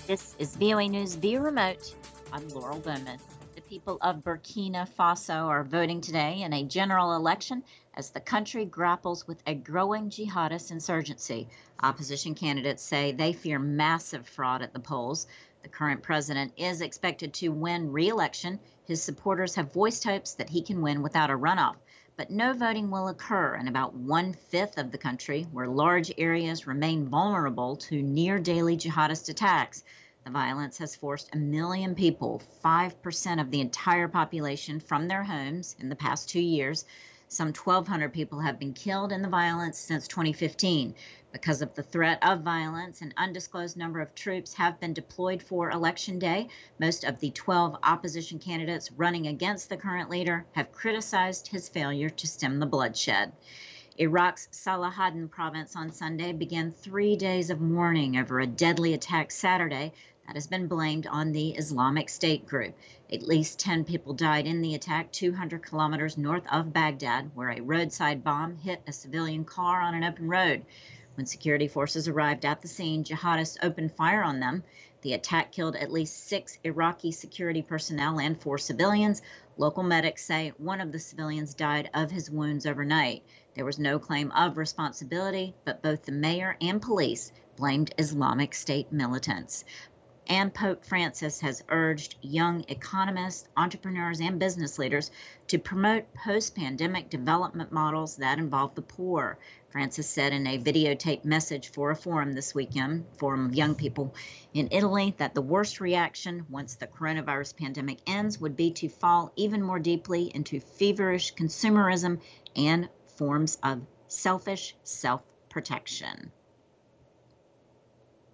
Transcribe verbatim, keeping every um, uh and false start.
This is V O A News via remote. I'm Laurel Bowman. The people of Burkina Faso are voting today in a general election as the country grapples with a growing jihadist insurgency. Opposition candidates say they fear massive fraud at the polls. The current president is expected to win re-election. His supporters have voiced hopes that he can win without a runoff. But no voting will occur in about one fifth of the country, where large areas remain vulnerable to near daily jihadist attacks. The violence has forced a million people, five percent of the entire population, from their homes in the past two years. Some twelve hundred people have been killed in the violence since twenty fifteen. Because of the threat of violence, an undisclosed number of troops have been deployed for Election Day. Most of the twelve opposition candidates running against the current leader have criticized his failure to stem the bloodshed. Iraq's Salahaddin province on Sunday began three days of mourning over a deadly attack Saturday that has been blamed on the Islamic State group. At least ten people died in the attack two hundred kilometers north of Baghdad, where a roadside bomb hit a civilian car on an open road. When security forces arrived at the scene, jihadists opened fire on them. The attack killed at least six Iraqi security personnel and four civilians. Local medics say one of the civilians died of his wounds overnight. There was no claim of responsibility, but both the mayor and police blamed Islamic State militants. And Pope Francis has urged young economists, entrepreneurs, and business leaders to promote post-pandemic development models that involve the poor. Francis said in a videotaped message for a forum this weekend, forum of young people in Italy, that the worst reaction once the coronavirus pandemic ends would be to fall even more deeply into feverish consumerism and forms of selfish self-protection.